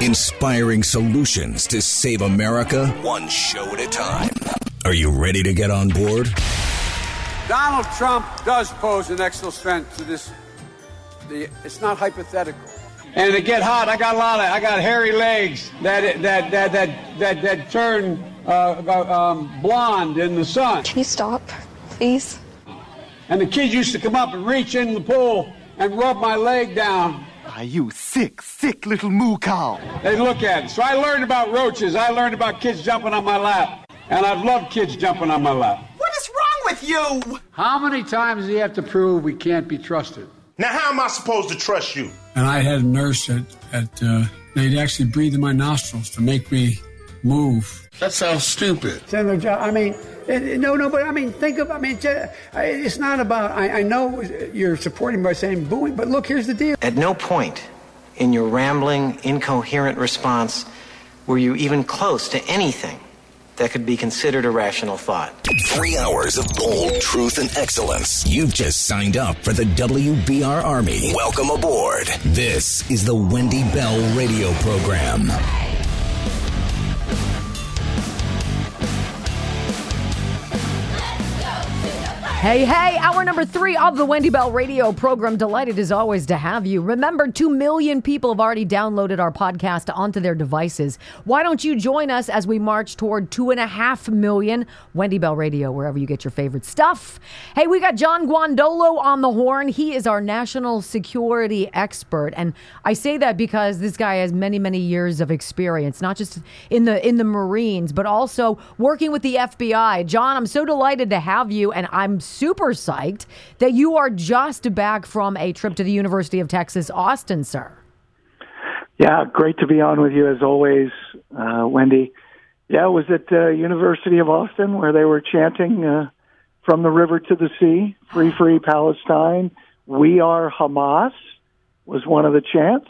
Inspiring solutions to save America, one show at a time. Are you ready to get on board? Donald Trump does pose an extra threat to this. It's not hypothetical. And to get hot, I got hairy legs that turn blonde in the sun. Can you stop, please? And the kids used to come up and reach in the pool and rub my leg down. Are you sick little moo cow? They look at it. So I learned about roaches. I learned about kids jumping on my lap. And I've loved kids jumping on my lap. What is wrong with you? How many times do you have to prove we can't be trusted? Now, how am I supposed to trust you? And I had a nurse they'd actually breathe in my nostrils to make me move. That sounds stupid. It's not about, I know you're supporting by saying booing, but look, here's the deal. At no point in your rambling, incoherent response were you even close to anything that could be considered a rational thought. 3 hours of bold truth and excellence. You've just signed up for the WBR Army. Welcome aboard. This is the Wendy Bell radio program. Hey, hour number 3 of the Wendy Bell radio program. Delighted as always to have you. Remember, 2 million people have already downloaded our podcast onto their devices. Why don't you join us as we march toward 2.5 million? Wendy Bell Radio, wherever you get your favorite stuff. Hey, we got John Guandolo on the horn. He is our national security expert. And I say that because this guy has many, many years of experience, not just in the Marines, but also working with the FBI. John, I'm so delighted to have you, and I'm super psyched that you are just back from a trip to the University of Texas, Austin, sir. Yeah, great to be on with you as always, Wendy. Yeah, I was at University of Austin where they were chanting from the river to the sea, free, free Palestine, we are Hamas was one of the chants.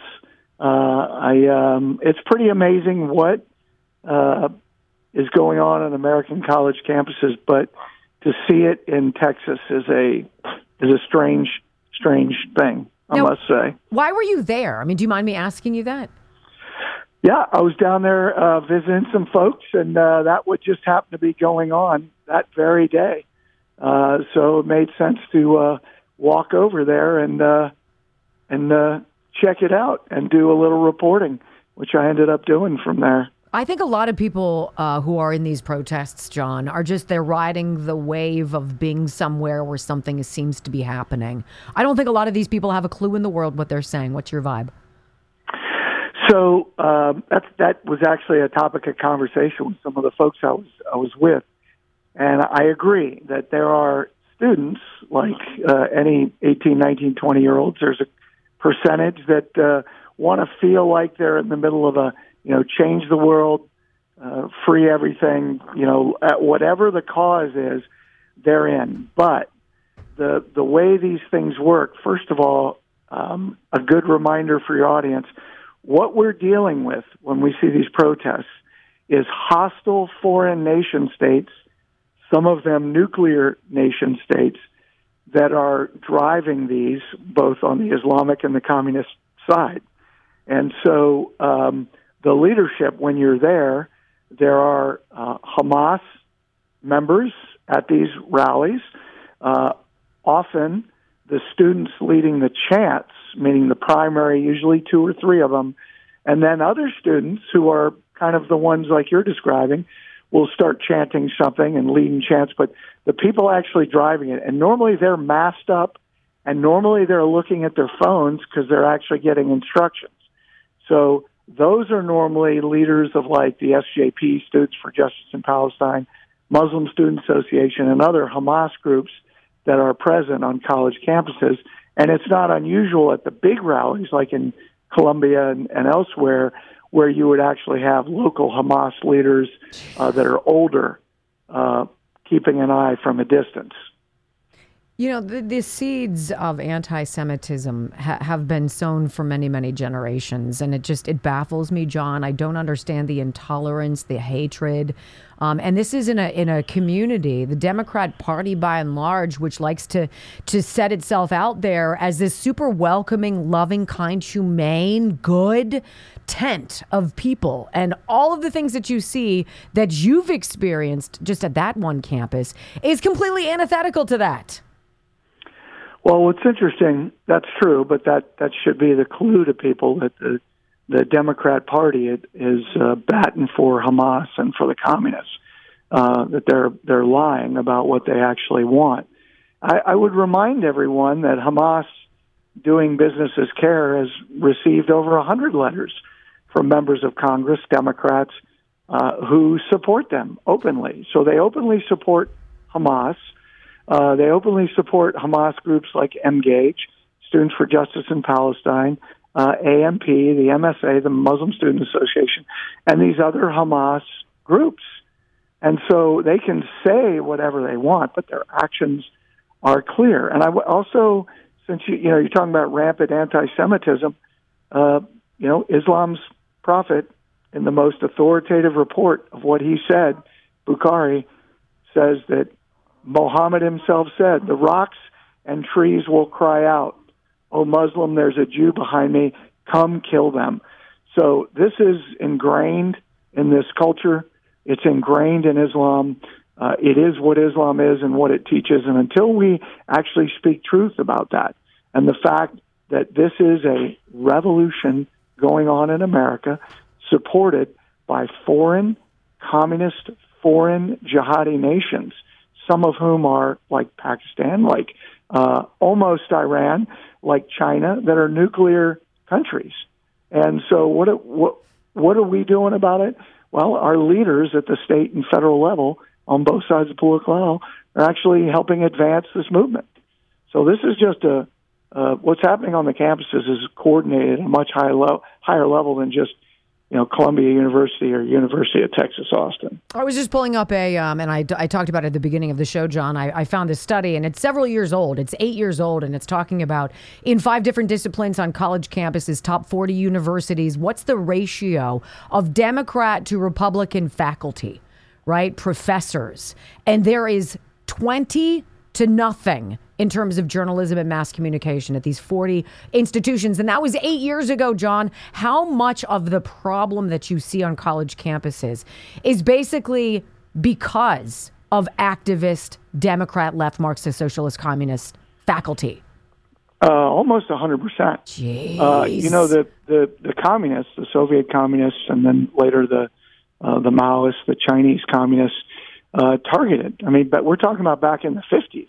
It's pretty amazing what is going on American college campuses, but to see it in Texas is a strange thing, I must say. Why were you there? I mean, do you mind me asking you that? Yeah, I was down there visiting some folks, and that would just happen to be going on that very day. So it made sense to walk over there and check it out and do a little reporting, which I ended up doing from there. I think a lot of people who are in these protests, John, they're riding the wave of being somewhere where something seems to be happening. I don't think a lot of these people have a clue in the world what they're saying. What's your vibe? So that was actually a topic of conversation with some of the folks I was with. And I agree that there are students, like any 18, 19, 20-year-olds, there's a percentage that want to feel like they're in the middle of change the world, free everything, at whatever the cause is, they're in. But the way these things work, first of all, a good reminder for your audience, what we're dealing with when we see these protests is hostile foreign nation states, some of them nuclear nation states, that are driving these both on the Islamic and the communist side. And so the leadership, when you're there are Hamas members at these rallies. Often the students leading the chants, meaning the primary, usually 2 or 3 of them, and then other students who are kind of the ones like you're describing will start chanting something and leading chants, but the people actually driving it, and normally they're masked up, and normally they're looking at their phones because they're actually getting instructions. So those are normally leaders of like the SJP, Students for Justice in Palestine, Muslim Student Association, and other Hamas groups that are present on college campuses. And it's not unusual at the big rallies like in Columbia and elsewhere where you would actually have local Hamas leaders that are older keeping an eye from a distance. You know, the seeds of anti-Semitism have been sown for many, many generations. And it baffles me, John. I don't understand the intolerance, the hatred. And this is in a community, the Democrat Party by and large, which likes to set itself out there as this super welcoming, loving, kind, humane, good tent of people. And all of the things that you see that you've experienced just at that one campus is completely antithetical to that. Well, what's interesting, that's true, but that should be the clue to people that the Democrat Party is batting for Hamas and for the communists, that they're lying about what they actually want. I would remind everyone that Hamas, doing business as CARE, has received over 100 letters from members of Congress, Democrats, who support them openly. So they openly support Hamas. They openly support Hamas groups like Engage, Students for Justice in Palestine, AMP, the MSA, the Muslim Student Association, and these other Hamas groups. And so they can say whatever they want, but their actions are clear. And I also, since you're talking about rampant anti-Semitism, Islam's prophet, in the most authoritative report of what he said, Bukhari, says that Muhammad himself said, "The rocks and trees will cry out, 'O Muslim, there's a Jew behind me, come kill them.'" So this is ingrained in this culture. It's ingrained in Islam. It is what Islam is and what it teaches. And until we actually speak truth about that, and the fact that this is a revolution going on in America, supported by foreign, communist, foreign jihadi nations, some of whom are like Pakistan, like almost Iran, like China, that are nuclear countries. And so what are we doing about it? Well, our leaders at the state and federal level on both sides of the political aisle are actually helping advance this movement. So this is just what's happening on the campuses is coordinated at a much higher level than just Columbia University or University of Texas, Austin. I was just pulling up and I talked about it at the beginning of the show, John. I found this study, and it's several years old. It's 8 years old, and it's talking about in 5 different disciplines on college campuses, top 40 universities, what's the ratio of Democrat to Republican faculty, right? Professors. And there is 20 to nothing in terms of journalism and mass communication at these 40 institutions. And that was 8 years ago, John. How much of the problem that you see on college campuses is basically because of activist, Democrat, left, Marxist, socialist, communist faculty? Almost 100%. Jeez. The communists, the Soviet communists, and then later the Maoists, the Chinese communists, targeted. I mean, but we're talking about back in the 50s.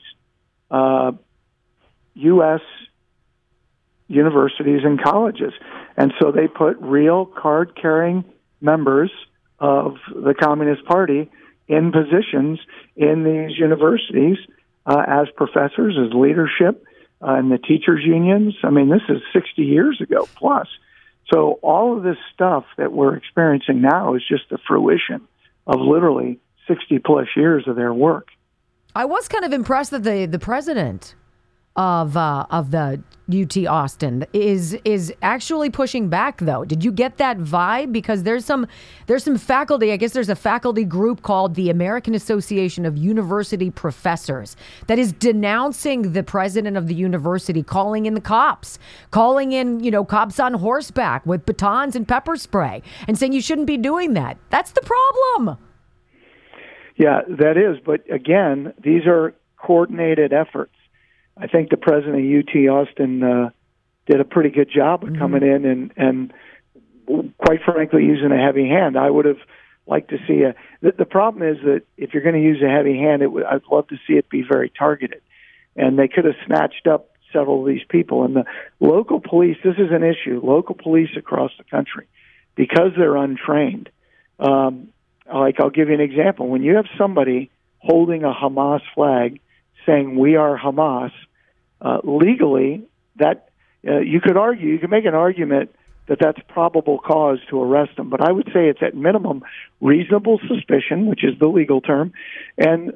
U.S. universities and colleges. And so they put real card-carrying members of the Communist Party in positions in these universities as professors, as leadership, and the teachers' unions. I mean, this is 60 years ago plus. So all of this stuff that we're experiencing now is just the fruition of literally 60-plus years of their work. I was kind of impressed that the president of the UT Austin is actually pushing back, though. Did you get that vibe? Because there's some faculty. I guess there's a faculty group called the American Association of University Professors that is denouncing the president of the university, calling in the cops, calling in cops on horseback with batons and pepper spray, and saying you shouldn't be doing that. That's the problem. Yeah, that is. But again, these are coordinated efforts. I think the president of UT Austin did a pretty good job of coming in and quite frankly, using a heavy hand. I would have liked to see the problem is that if you're going to use a heavy hand, I'd love to see it be very targeted. And they could have snatched up several of these people. And the local police, this is an issue, local police across the country, because they're untrained. I'll give you an example. When you have somebody holding a Hamas flag saying we are Hamas, legally, that you could make an argument that that's probable cause to arrest them. But I would say it's at minimum reasonable suspicion, which is the legal term, and the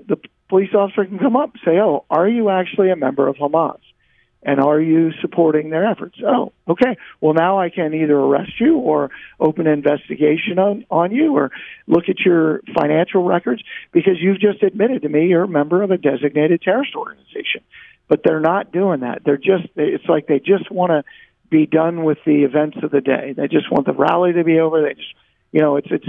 police officer can come up and say, oh, are you actually a member of Hamas? And are you supporting their efforts? Oh, okay. Well, now I can either arrest you or open an investigation on you or look at your financial records because you've just admitted to me you're a member of a designated terrorist organization. But they're not doing that. It's like they just want to be done with the events of the day. They just want the rally to be over. They just,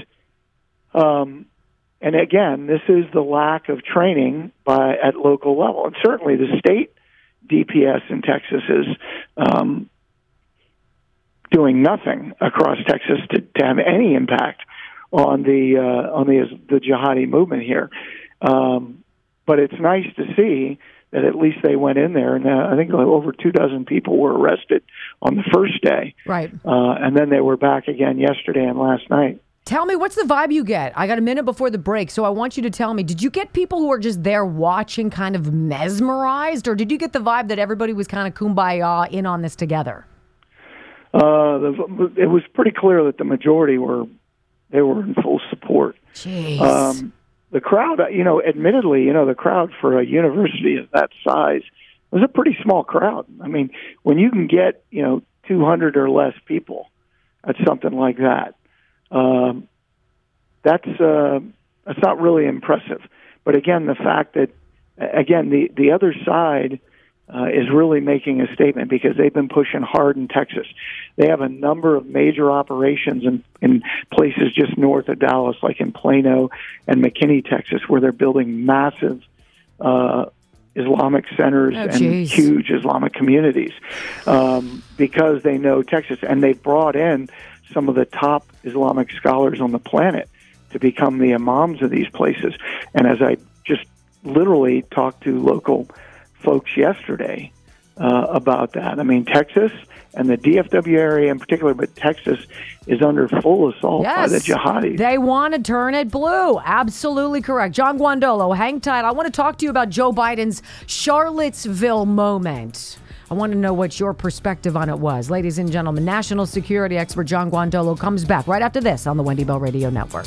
and again, this is the lack of training at local level. And certainly the state DPS in Texas is doing nothing across Texas to have any impact on the jihadi movement here. But it's nice to see that at least they went in there, and I think over 24 people were arrested on the first day. Right. And then they were back again yesterday and last night. Tell me, what's the vibe you get? I got a minute before the break, so I want you to tell me, did you get people who are just there watching kind of mesmerized, or did you get the vibe that everybody was kind of kumbaya in on this together? It was pretty clear that the majority were in full support. Jeez. The crowd, admittedly, the crowd for a university of that size was a pretty small crowd. I mean, when you can get, 200 or less people at something like that, that's not really impressive. But again, the fact that, the other side is really making a statement because they've been pushing hard in Texas. They have a number of major operations in places just north of Dallas, like in Plano and McKinney, Texas, where they're building massive Islamic centers and huge Islamic communities because they know Texas. And they've brought in some of the top Islamic scholars on the planet to become the imams of these places. And as I just literally talked to local folks yesterday about that, I mean, Texas and the DFW area in particular, but Texas is under full assault by the jihadis. They want to turn it blue. Absolutely correct. John Guandolo, hang tight. I want to talk to you about Joe Biden's Charlottesville moment. I want to know what your perspective on it was. Ladies and gentlemen, national security expert John Guandolo comes back right after this on the Wendy Bell Radio Network.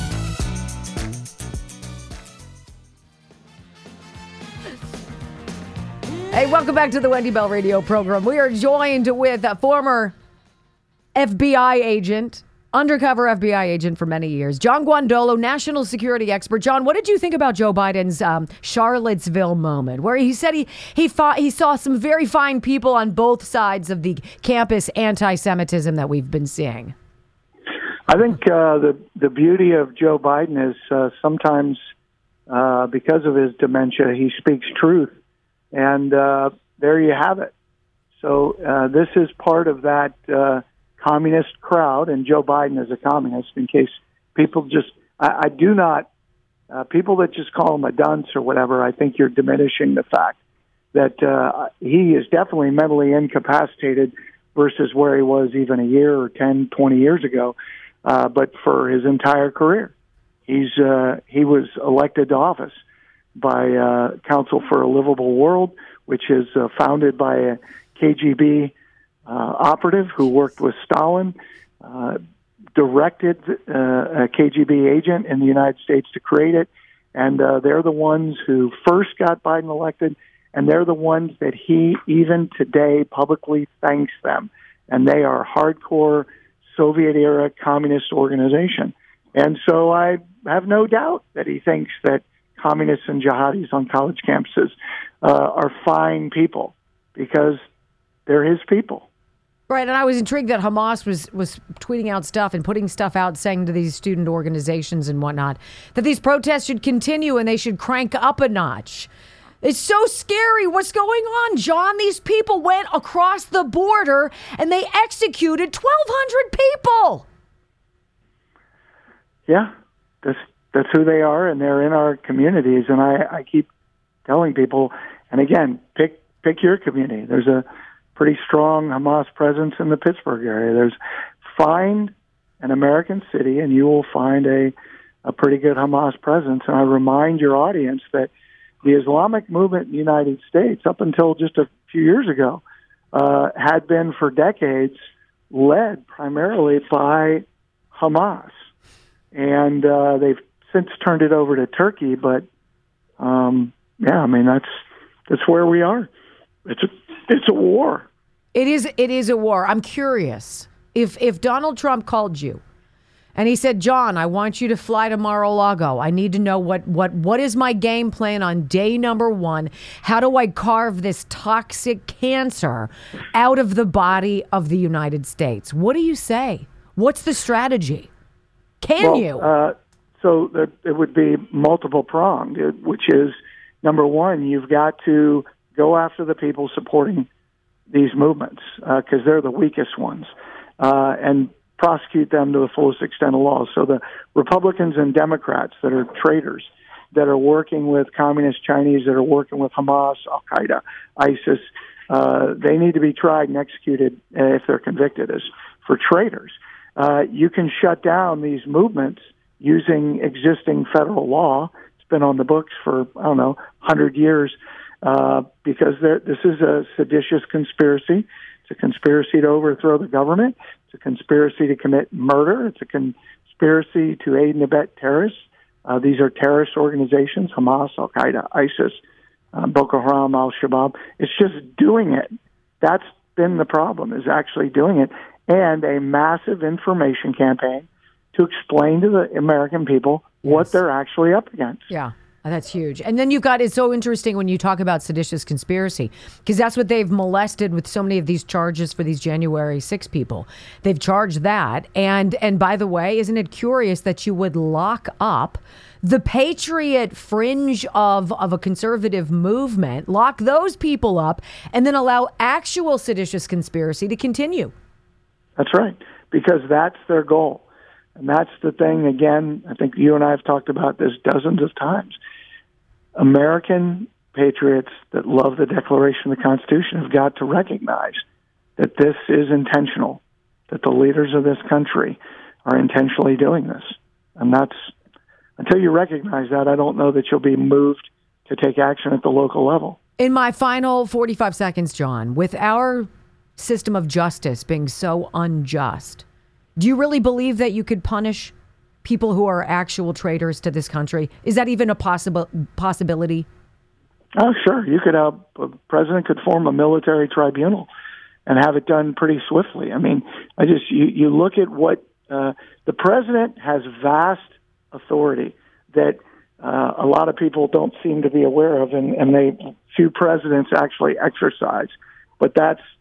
Hey, welcome back to the Wendy Bell Radio program. We are joined with a former FBI agent, undercover FBI agent for many years, John Guandolo, national security expert. John, what did you think about Joe Biden's Charlottesville moment, where he said he saw some very fine people on both sides of the campus anti-Semitism that we've been seeing? I think the beauty of Joe Biden is sometimes because of his dementia, he speaks truth. And there you have it. So this is part of that communist crowd, and Joe Biden is a communist, in case people I do not, people that just call him a dunce or whatever, I think you're diminishing the fact that he is definitely mentally incapacitated versus where he was even a year or 10, 20 years ago. But for his entire career, he was elected to office by Council for a Livable World, which is founded by a KGB operative who worked with Stalin, directed a KGB agent in the United States to create it, and they're the ones who first got Biden elected, and they're the ones that he even today publicly thanks them, and they are hardcore Soviet-era communist organization. And so I have no doubt that he thinks that communists and jihadis on college campuses are fine people because they're his people. Right, and I was intrigued that Hamas was tweeting out stuff and putting stuff out saying to these student organizations and whatnot that these protests should continue and they should crank up a notch. It's so scary. What's going on, John? These people went across the border and they executed 1,200 people. Yeah, that's who they are, and they're in our communities. And I keep telling people, and again, pick your community. There's a pretty strong Hamas presence in the Pittsburgh area. Find an American city, and you will find a pretty good Hamas presence. And I remind your audience that the Islamic movement in the United States, up until just a few years ago, had been for decades led primarily by Hamas. And they've since turned it over to Turkey, but I mean, that's where we are. It's a war. It is a war. I'm curious if Donald Trump called you and he said, John, I want you to fly to Mar-a-Lago. I need to know what is my game plan on day number 1? How do I carve this toxic cancer out of the body of the United States? What do you say? What's the strategy? Can you? So it would be multiple pronged, which is, number 1, you've got to go after the people supporting these movements because they're the weakest ones, and prosecute them to the fullest extent of law. So the Republicans and Democrats that are traitors, that are working with communist Chinese, that are working with Hamas, Al-Qaeda, ISIS, they need to be tried and executed if they're convicted as for traitors. You can shut down these movements using existing federal law. It's been on the books for, 100 years, because this is a seditious conspiracy. It's a conspiracy to overthrow the government. It's a conspiracy to commit murder. It's a conspiracy to aid and abet terrorists. These are terrorist organizations, Hamas, Al-Qaeda, ISIS, Boko Haram, Al-Shabaab. It's just doing it. That's been the problem, is actually doing it. And a massive information campaign to explain to the American people what they're actually up against. Yeah. That's huge. And then you've got, it's so interesting when you talk about seditious conspiracy, because that's what they've molested with so many of these charges for these January 6 people. They've charged that. And by the way, isn't it curious that you would lock up the patriot fringe of a conservative movement, lock those people up, and then allow actual seditious conspiracy to continue? That's right, because that's their goal. And that's the thing, again, I think you and I have talked about this dozens of times. American patriots that love the Declaration of the Constitution have got to recognize that this is intentional, that the leaders of this country are intentionally doing this. And that's, until you recognize that, I don't know that you'll be moved to take action at the local level. In my final 45 seconds, John, with our system of justice being so unjust, do you really believe that you could punish people who are actual traitors to this country? Is that even a possibility? Oh, sure. You could have, a president could form a military tribunal and have it done pretty swiftly. I mean, you look at what the president has vast authority that a lot of people don't seem to be aware of, and few presidents actually exercise. But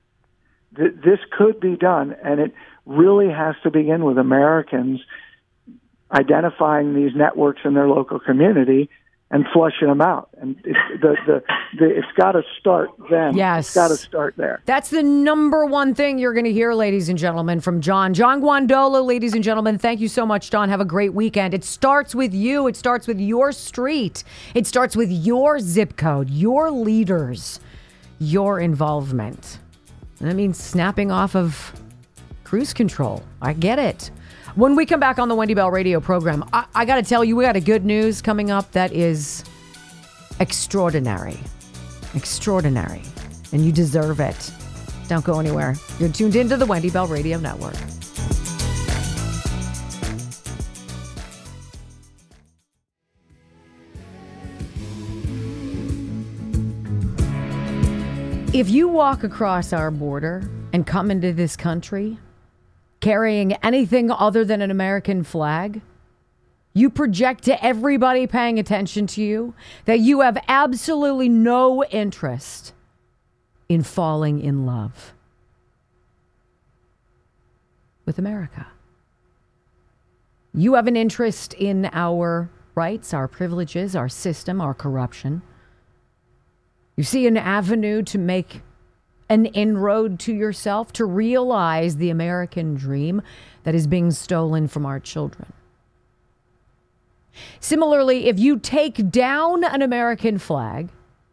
this could be done, and it really has to begin with Americans identifying these networks in their local community and flushing them out. And it's got to start then. Yes. It's got to start there. That's the number one thing you're going to hear, ladies and gentlemen, from John. John Guandolo, ladies and gentlemen, thank you so much, John. Have a great weekend. It starts with you. It starts with your street. It starts with your zip code, your leaders, your involvement. And that means snapping off of cruise control. I get it. When we come back on the Wendy Bell radio program, I got to tell you, we got a good news coming up that is extraordinary. Extraordinary. And you deserve it. Don't go anywhere. You're tuned into the Wendy Bell Radio Network. If you walk across our border and come into this country carrying anything other than an American flag, you project to everybody paying attention to you that you have absolutely no interest in falling in love with America. You have an interest in our rights, our privileges, our system, our corruption. You see an avenue to make an inroad to yourself, to realize the American dream that is being stolen from our children. Similarly, if you take down an American flag,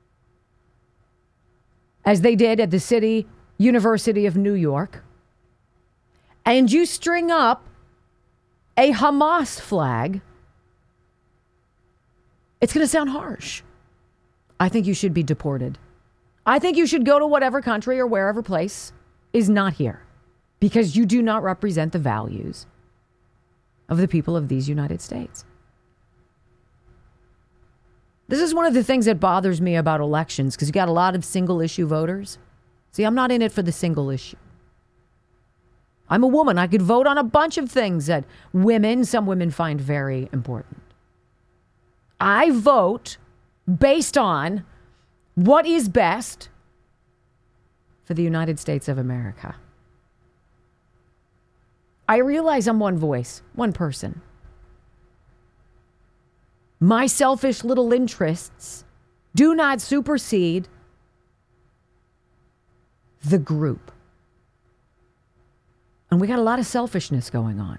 as they did at the City University of New York, and you string up a Hamas flag, it's going to sound harsh. I think you should be deported. I think you should go to whatever country or wherever place is not here, because you do not represent the values of the people of these United States. This is one of the things that bothers me about elections, because you got a lot of single issue voters. See, I'm not in it for the single issue. I'm a woman. I could vote on a bunch of things that some women find very important. I vote based on what is best for the United States of America. I realize I'm one voice, one person. My selfish little interests do not supersede the group. And we got a lot of selfishness going on.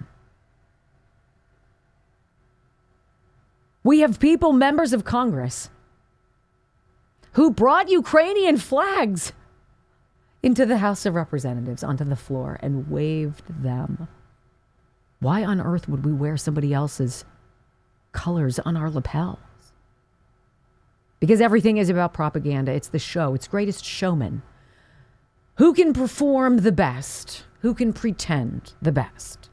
We have people, members of Congress, who brought Ukrainian flags into the House of Representatives onto the floor and waved them. Why on earth would we wear somebody else's colors on our lapels? Because everything is about propaganda. It's the show. It's Greatest Showman. Who can perform the best? Who can pretend the best?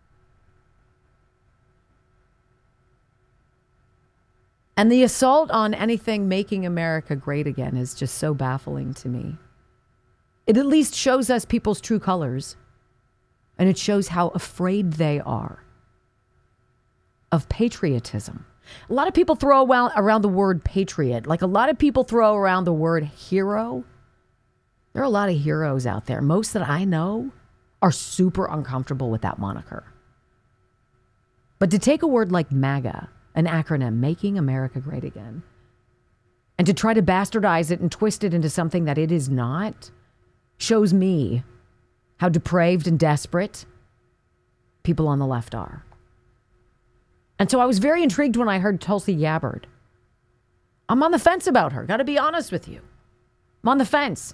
And the assault on anything making America great again is just so baffling to me. It at least shows us people's true colors. And it shows how afraid they are of patriotism. A lot of people throw around the word patriot. Like a lot of people throw around the word hero. There are a lot of heroes out there. Most that I know are super uncomfortable with that moniker. But to take a word like MAGA, an acronym, Making America Great Again, and to try to bastardize it and twist it into something that it is not, shows me how depraved and desperate people on the left are. And so I was very intrigued when I heard Tulsi Gabbard. I'm on the fence about her. Got to be honest with you. I'm on the fence.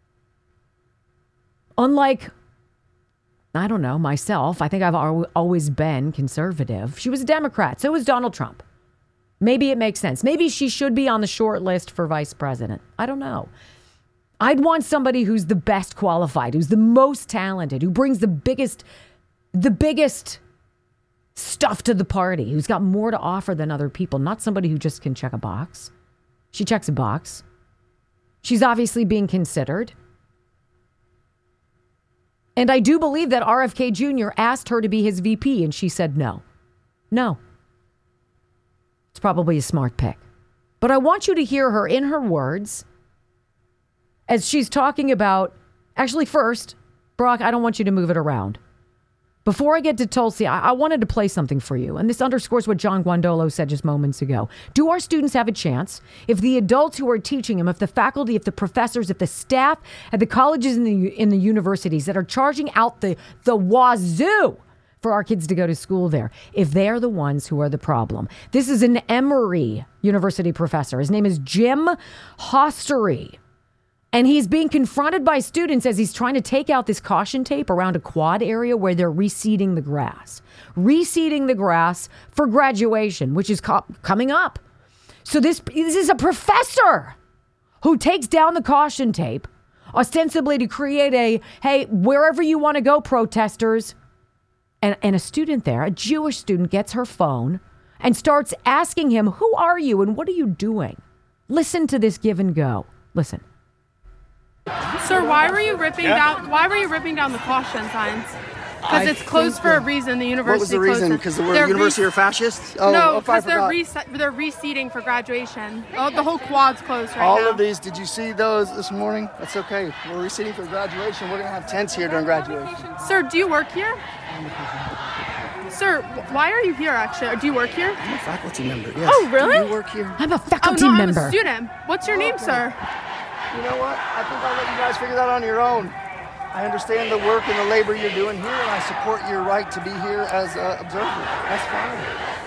Unlike, I don't know, myself, I think I've always been conservative. She was a Democrat. So was Donald Trump. Maybe it makes sense. Maybe she should be on the short list for vice president. I don't know. I'd want somebody who's the best qualified, who's the most talented, who brings the biggest stuff to the party, who's got more to offer than other people, not somebody who just can check a box. She checks a box. She's obviously being considered. And I do believe that RFK Jr. asked her to be his VP, and she said no. No. It's probably a smart pick. But I want you to hear her in her words as she's talking about, actually first, Brock, I don't want you to move it around. Before I get to Tulsi, I wanted to play something for you. And this underscores what John Guandolo said just moments ago. Do our students have a chance if the adults who are teaching them, if the faculty, if the professors, if the staff at the colleges and in the universities that are charging out the wazoo for our kids to go to school there, if they're the ones who are the problem? This is an Emory University professor. His name is Jim Hostery. And he's being confronted by students as he's trying to take out this caution tape around a quad area where they're reseeding the grass. Reseeding the grass for graduation, which is coming up. So this is a professor who takes down the caution tape, ostensibly to create a, hey, wherever you want to go, protesters. And a student there, a Jewish student, gets her phone and starts asking him, who are you and what are you doing? Listen to this give and go. Listen. Sir, why were you ripping down the caution signs? Because it's closed for a reason. The university. What was the reason? Because the university are fascists? No, because they're reseating for graduation. Oh, the whole quad's closed right now. All of these. Did you see those this morning? That's okay. We're reseating for graduation. We're gonna have tents here during graduation. Sir, do you work here? Sir, why are you here? Actually, do you work here? I'm a faculty member. Yes. Oh, really? Do you work here? I'm a faculty member. I'm a student. What's your name, sir? You know what? I think I'll let you guys figure that on your own. I understand the work and the labor you're doing here, and I support your right to be here as an observer. That's fine.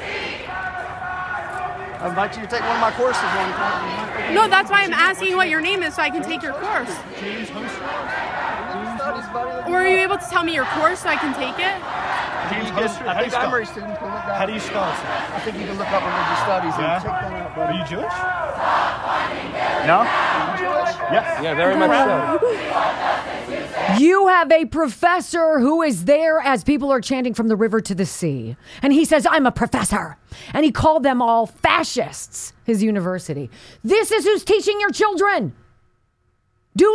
I invite you to take one of my courses one time. No, that's why I'm asking what your name is so I can take your course. Or are you able to tell me your course so I can take it? I think Emory students can look that up. How do you spell it? I think you can look up religious studies and check that out, buddy. Are you Jewish? No? Are you Jewish? Yes. Yeah, very much so. You have a professor who is there as people are chanting from the river to the sea. And he says, I'm a professor. And he called them all fascists, his university. This is who's teaching your children. Do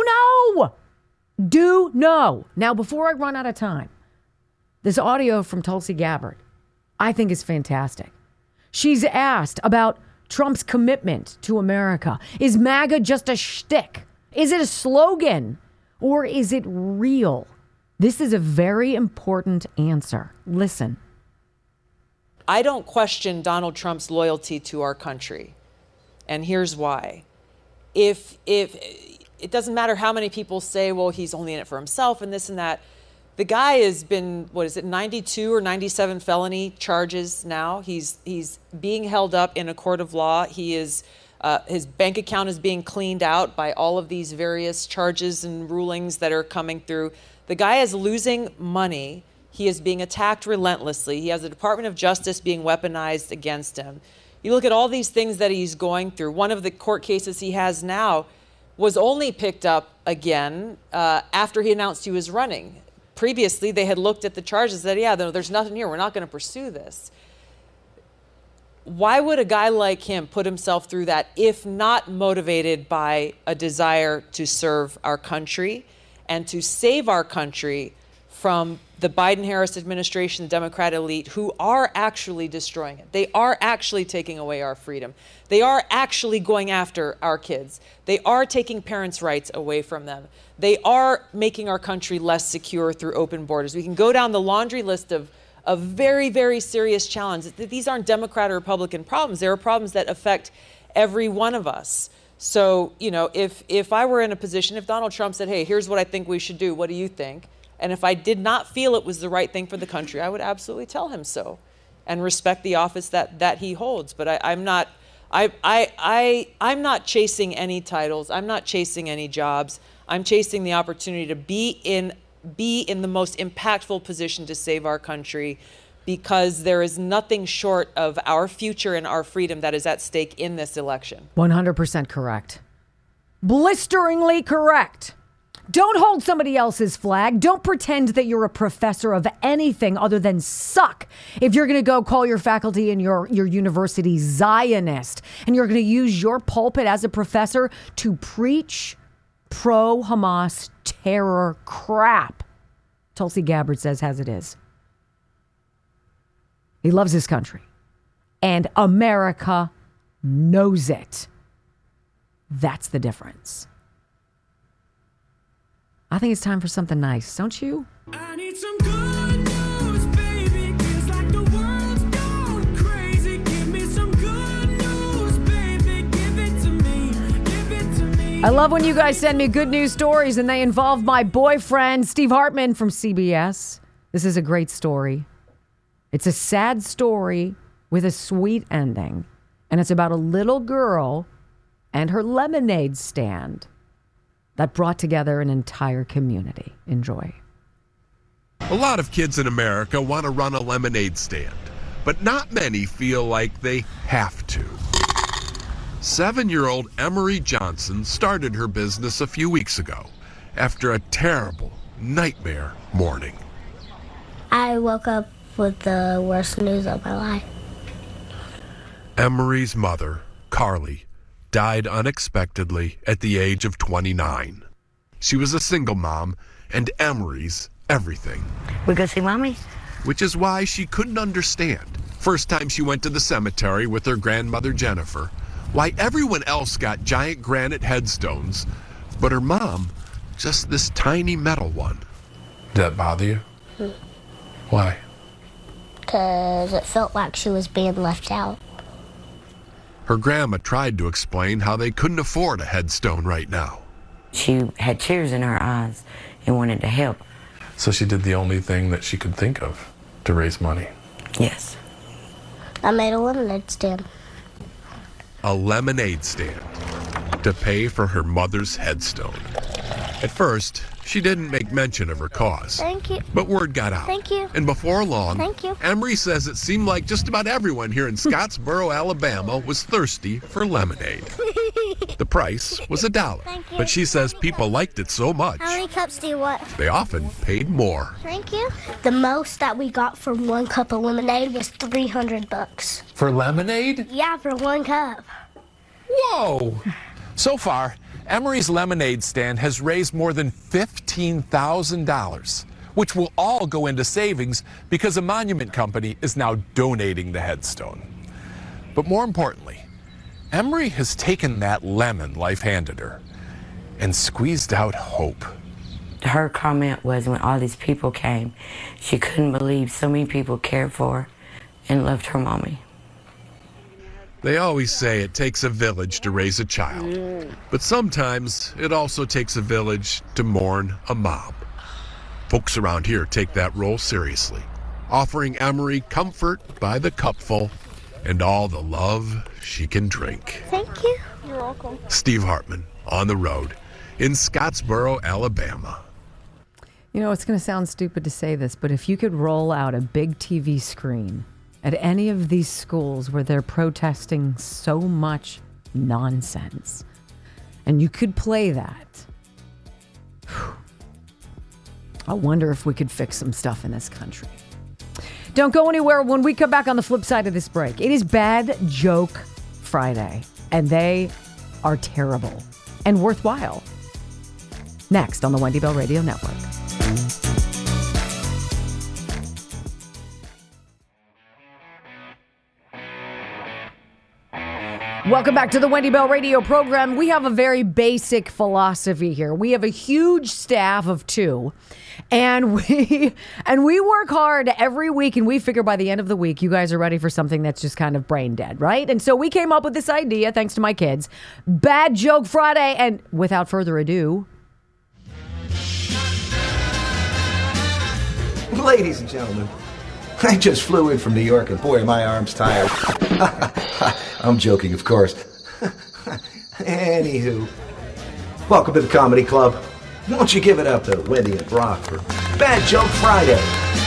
know. Now, before I run out of time, this audio from Tulsi Gabbard, I think is fantastic. She's asked about Trump's commitment to America. Is MAGA just a shtick? Is it a slogan? Or is it real? This is a very important answer. Listen. I don't question Donald Trump's loyalty to our country. And here's why. If it doesn't matter how many people say, well, he's only in it for himself and this and that. The guy has been, 92 or 97 felony charges now. He's being held up in a court of law. He is, his bank account is being cleaned out by all of these various charges and rulings that are coming through. The guy is losing money. He is being attacked relentlessly. He has the Department of Justice being weaponized against him. You look at all these things that he's going through. One of the court cases he has now was only picked up again after he announced he was running. Previously, they had looked at the charges and said, there's nothing here. We're not going to pursue this. Why would a guy like him put himself through that if not motivated by a desire to serve our country and to save our country from the Biden-Harris administration, the Democrat elite, who are actually destroying it? They are actually taking away our freedom. They are actually going after our kids. They are taking parents' rights away from them. They are making our country less secure through open borders. We can go down the laundry list of very, very serious challenges. These aren't Democrat or Republican problems. There are problems that affect every one of us. So, if I were in a position, if Donald Trump said, hey, here's what I think we should do, what do you think? And if I did not feel it was the right thing for the country, I would absolutely tell him so and respect the office that he holds. But I'm not chasing any titles. I'm not chasing any jobs. I'm chasing the opportunity to be in the most impactful position to save our country, because there is nothing short of our future and our freedom that is at stake in this election. 100% correct. Blisteringly correct. Don't hold somebody else's flag. Don't pretend that you're a professor of anything other than suck. If you're going to go call your faculty in your university Zionist, and you're going to use your pulpit as a professor to preach pro-Hamas terror crap, Tulsi Gabbard says as it is. He loves his country, and America knows it. That's the difference. I think it's time for something nice, don't you? I need some good news, baby. Feels like the world's going crazy. Give me some good news, baby. Give it to me. Give it to me. I love when you guys send me good news stories and they involve my boyfriend, Steve Hartman from CBS. This is a great story. It's a sad story with a sweet ending. And it's about a little girl and her lemonade stand that brought together an entire community. Enjoy. A lot of kids in America want to run a lemonade stand, but not many feel like they have to. 7-year-old Emery Johnson started her business a few weeks ago after a terrible nightmare morning. I woke up with the worst news of my life. Emery's mother, Carly, died unexpectedly at the age of 29. She was a single mom, and Emery's everything. We go see Mommy? Which is why she couldn't understand, first time she went to the cemetery with her grandmother Jennifer, why everyone else got giant granite headstones, but her mom, just this tiny metal one. Did that bother you? Why? Because it felt like she was being left out. Her grandma tried to explain how they couldn't afford a headstone right now. She had tears in her eyes and wanted to help. So she did the only thing that she could think of to raise money. Yes. I made a lemonade stand. A lemonade stand to pay for her mother's headstone. At first, she didn't make mention of her cause. Thank you. But word got out. Thank you. And before long, Thank you. Emery says it seemed like just about everyone here in Scottsboro, Alabama was thirsty for lemonade. The price was $1, Thank you. but she says people liked it so much, How many cups do you want? they often paid more. Thank you. The most that we got for 1 cup of lemonade was $300. For lemonade? Yeah, for 1 cup. Whoa! So far, Emery's lemonade stand has raised more than $15,000, which will all go into savings because a monument company is now donating the headstone. But more importantly, Emery has taken that lemon life handed her and squeezed out hope. Her comment was when all these people came, she couldn't believe so many people cared for her and loved her mommy. They always say it takes a village to raise a child, but sometimes it also takes a village to mourn a mom. Folks around here take that role seriously, offering Emery comfort by the cupful and all the love she can drink. Thank you. You're welcome. Steve Hartman, on the road in Scottsboro, Alabama. You know, it's going to sound stupid to say this, but if you could roll out a big TV screen at any of these schools where they're protesting so much nonsense, and you could play that, I wonder if we could fix some stuff in this country. Don't go anywhere. When we come back on the flip side of this break, it is Bad Joke Friday, and they are terrible and worthwhile. Next on the Wendy Bell Radio Network. Welcome back to the Wendy Bell Radio program. We have a very basic philosophy here. We have a huge staff of 2, and we work hard every week, and we figure by the end of the week, you guys are ready for something that's just kind of brain dead, right? And so we came up with this idea, thanks to my kids, Bad Joke Friday, and without further ado, ladies and gentlemen, I just flew in from New York, and boy, are my arms tired. I'm joking, of course. Anywho, welcome to the Comedy Club. Won't you give it up to Wendy and Brock for Bad Joke Friday?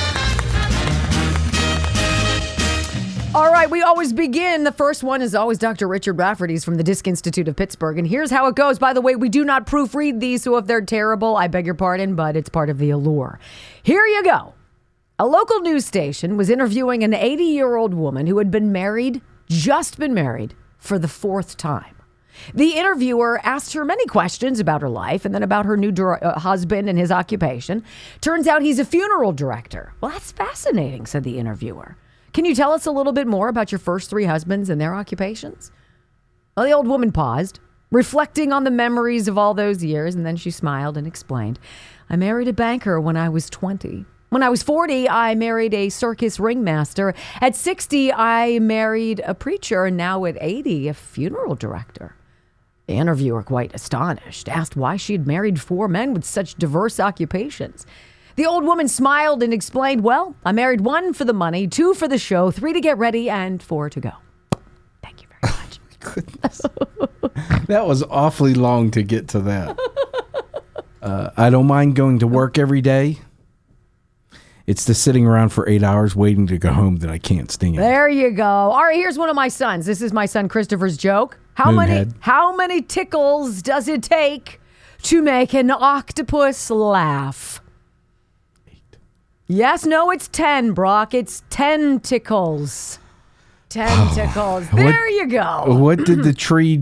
all right, we always begin. The first one is always Dr. Richard Rafferty's from the Disc Institute of Pittsburgh. And here's how it goes. By the way, we do not proofread these, so if they're terrible, I beg your pardon, but it's part of the allure. Here you go. A local news station was interviewing an 80-year-old woman who had been married, just been married, for the 4th time. The interviewer asked her many questions about her life and then about her new husband and his occupation. Turns out he's a funeral director. Well, that's fascinating, said the interviewer. Can you tell us a little bit more about your first 3 husbands and their occupations? Well, the old woman paused, reflecting on the memories of all those years, and then she smiled and explained, I married a banker when I was 20. When I was 40, I married a circus ringmaster. At 60, I married a preacher, and now at 80, a funeral director. The interviewer, quite astonished, asked why she had married 4 men with such diverse occupations. The old woman smiled and explained, well, I married 1 for the money, 2 for the show, 3 to get ready, and 4 to go. Thank you very much. Goodness. That was awfully long to get to that. I don't mind going to work every day. It's the sitting around for 8 hours waiting to go home that I can't stand. There you go. All right, here's one of my sons. This is my son Christopher's joke. How many tickles does it take to make an octopus laugh? 8. Yes, no, it's 10, Brock. It's 10 tickles. 10 tickles. There you go. What did the tree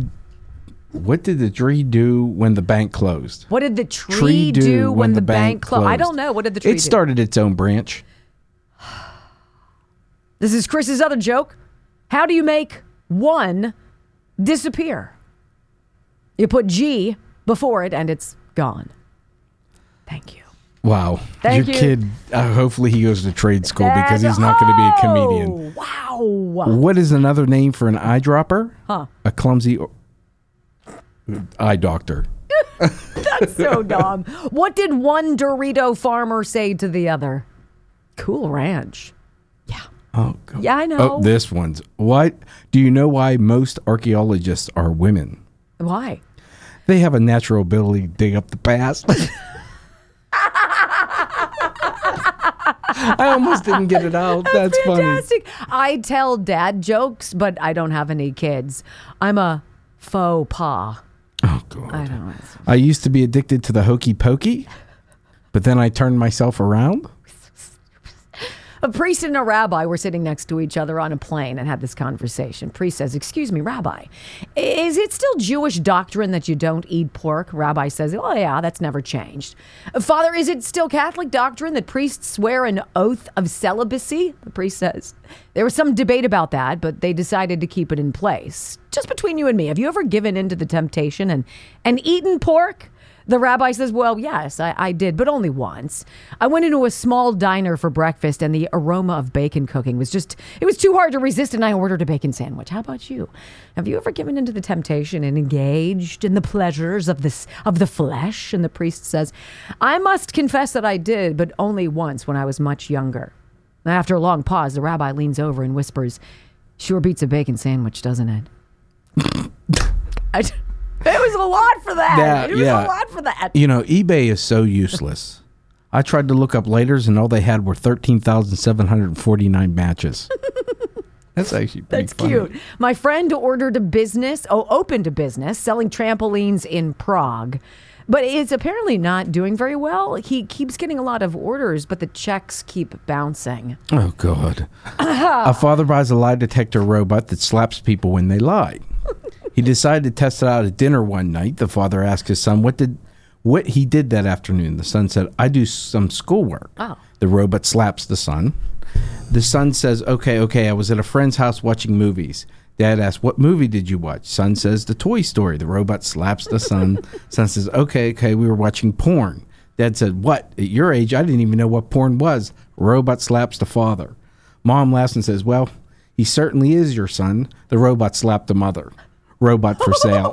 do when the bank closed? What did the tree do when the bank closed? I don't know. What did the tree do? It started its own branch. This is Chris's other joke. How do you make 1 disappear? You put G before it and it's gone. Thank you. Wow. Thank Your you. kid, hopefully he goes to trade school because he's not going to be a comedian. Wow. What is another name for an eyedropper? Huh. A clumsy eye doctor. That's so dumb. What did one Dorito farmer say to the other? Cool Ranch. Yeah. Oh, God. Yeah, I know. Oh, this one's. What? Do you know why most archaeologists are women? Why? They have a natural ability to dig up the past. I almost didn't get it out. That's fantastic. funny. I tell dad jokes, but I don't have any kids. I'm a faux pas. Oh, God. I don't know. I used to be addicted to the hokey pokey, but then I turned myself around. A priest and a rabbi were sitting next to each other on a plane and had this conversation. Priest says, "Excuse me, Rabbi, is it still Jewish doctrine that you don't eat pork?" Rabbi says, "Oh, yeah, that's never changed." "Father, is it still Catholic doctrine that priests swear an oath of celibacy?" The priest says, "There was some debate about that, but they decided to keep it in place. Just between you and me, have you ever given in to the temptation and eaten pork?" The rabbi says, "Well, yes, I did, but only once. I went into a small diner for breakfast and the aroma of bacon cooking was it was too hard to resist and I ordered a bacon sandwich. How about you? Have you ever given into the temptation and engaged in the pleasures of the flesh?" And the priest says, "I must confess that I did, but only once when I was much younger." And after a long pause, the rabbi leans over and whispers, "Sure beats a bacon sandwich, doesn't it?" It was a lot for that. It was a lot for that. You know, eBay is so useless. I tried to look up laters, and all they had were 13,749 matches. That's actually pretty funny. Cute. My friend opened a business selling trampolines in Prague. But it's apparently not doing very well. He keeps getting a lot of orders, but the checks keep bouncing. Oh, God. A father buys a lie detector robot that slaps people when they lie. He decided to test it out at dinner one night. The father asked his son what he did that afternoon. The son said, "I do some schoolwork." Oh. The robot slaps the son. The son says, okay, I was at a friend's house watching movies. Dad asks, "What movie did you watch?" Son says, "The Toy Story." The robot slaps the son. Son says, okay, we were watching porn. Dad said, "What? At your age, I didn't even know what porn was." Robot slaps the father. Mom laughs and says, "Well, he certainly is your son." The robot slapped the mother. Robot for sale.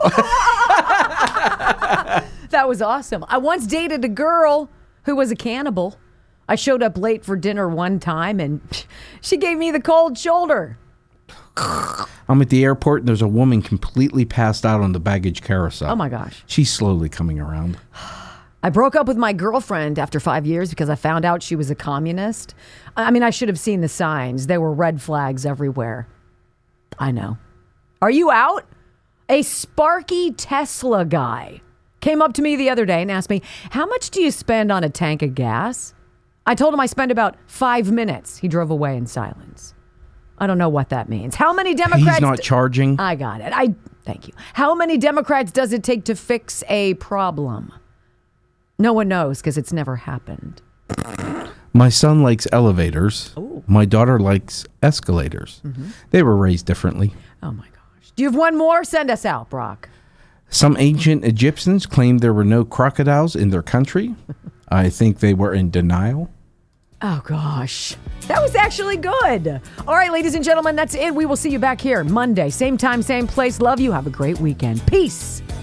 That was awesome. I once dated a girl who was a cannibal. I showed up late for dinner one time and she gave me the cold shoulder. I'm at the airport and there's a woman completely passed out on the baggage carousel. Oh my gosh. She's slowly coming around. I broke up with my girlfriend after 5 years because I found out she was a communist. I mean, I should have seen the signs. There were red flags everywhere. I know. Are you out? A Sparky Tesla guy came up to me the other day and asked me, "How much do you spend on a tank of gas?" I told him I spend about 5 minutes. He drove away in silence. I don't know what that means. How many Democrats... He's not charging. I got it. Thank you. How many Democrats does it take to fix a problem? No one knows because it's never happened. My son likes elevators. Ooh. My daughter likes escalators. Mm-hmm. They were raised differently. Oh my gosh. Do you have one more? Send us out, Brock. Some ancient Egyptians claimed there were no crocodiles in their country. I think they were in denial. Oh, gosh. That was actually good. All right, ladies and gentlemen, that's it. We will see you back here Monday. Same time, same place. Love you. Have a great weekend. Peace.